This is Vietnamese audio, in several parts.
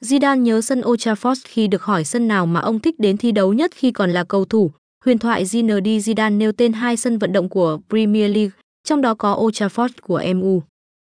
Zidane nhớ sân Old Trafford khi được hỏi sân nào mà ông thích đến thi đấu nhất khi còn là cầu thủ. Huyền thoại Zinedine Zidane nêu tên 2 sân vận động của Premier League, trong đó có Old Trafford của MU.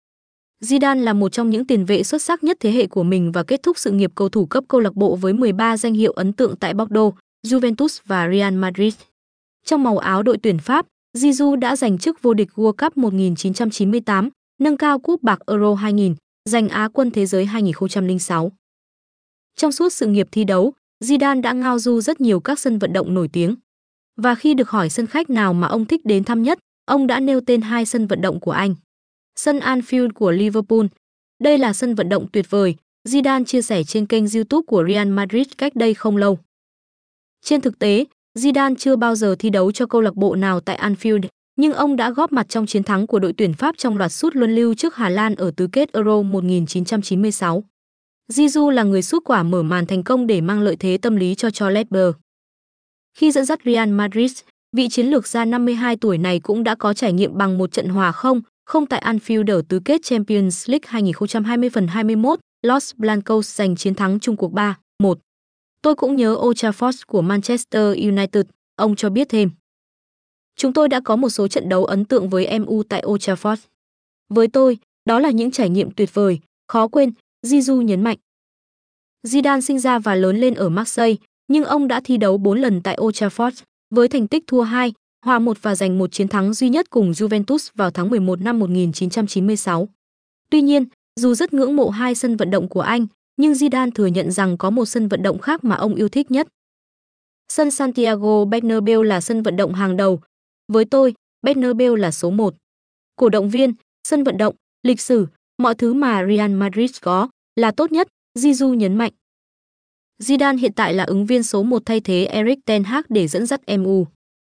Zidane là một trong những tiền vệ xuất sắc nhất thế hệ của mình và kết thúc sự nghiệp cầu thủ cấp câu lạc bộ với 13 danh hiệu ấn tượng tại Bordeaux, Juventus và Real Madrid. Trong màu áo đội tuyển Pháp, Zizou đã giành chức vô địch World Cup 1998, nâng cao cúp bạc Euro 2000, giành Á quân thế giới 2006. Trong suốt sự nghiệp thi đấu, Zidane đã ngao du rất nhiều các sân vận động nổi tiếng. Và khi được hỏi sân khách nào mà ông thích đến thăm nhất, ông đã nêu tên 2 sân vận động của anh. Sân Anfield của Liverpool. Đây là sân vận động tuyệt vời, Zidane chia sẻ trên kênh YouTube của Real Madrid cách đây không lâu. Trên thực tế, Zidane chưa bao giờ thi đấu cho câu lạc bộ nào tại Anfield, nhưng ông đã góp mặt trong chiến thắng của đội tuyển Pháp trong loạt sút luân lưu trước Hà Lan ở tứ kết Euro 1996. Zizou là người sút quả mở màn thành công để mang lợi thế tâm lý cho Cholet Bờ. Khi dẫn dắt Real Madrid, vị chiến lược gia 52 tuổi này cũng đã có trải nghiệm bằng một trận hòa 0-0 tại Anfield ở tứ kết Champions League 2020 phần 21, Los Blancos giành chiến thắng chung cuộc 3-1. Tôi cũng nhớ Old Trafford của Manchester United, ông cho biết thêm. Chúng tôi đã có một số trận đấu ấn tượng với MU tại Old Trafford. Với tôi, đó là những trải nghiệm tuyệt vời, khó quên, Zizou nhấn mạnh. Zidane sinh ra và lớn lên ở Marseille, nhưng ông đã thi đấu 4 lần tại Old Trafford, với thành tích thua 2, hòa 1 và giành một chiến thắng duy nhất cùng Juventus vào tháng 11 năm 1996. Tuy nhiên, dù rất ngưỡng mộ 2 sân vận động của anh, nhưng Zidane thừa nhận rằng có một sân vận động khác mà ông yêu thích nhất. Sân Santiago Bernabeu là sân vận động hàng đầu. Với tôi, Bernabeu là số 1. Cổ động viên, sân vận động, lịch sử, mọi thứ mà Real Madrid có là tốt nhất, Zizou nhấn mạnh. Zidane hiện tại là ứng viên số 1 thay thế Erik ten Hag để dẫn dắt MU.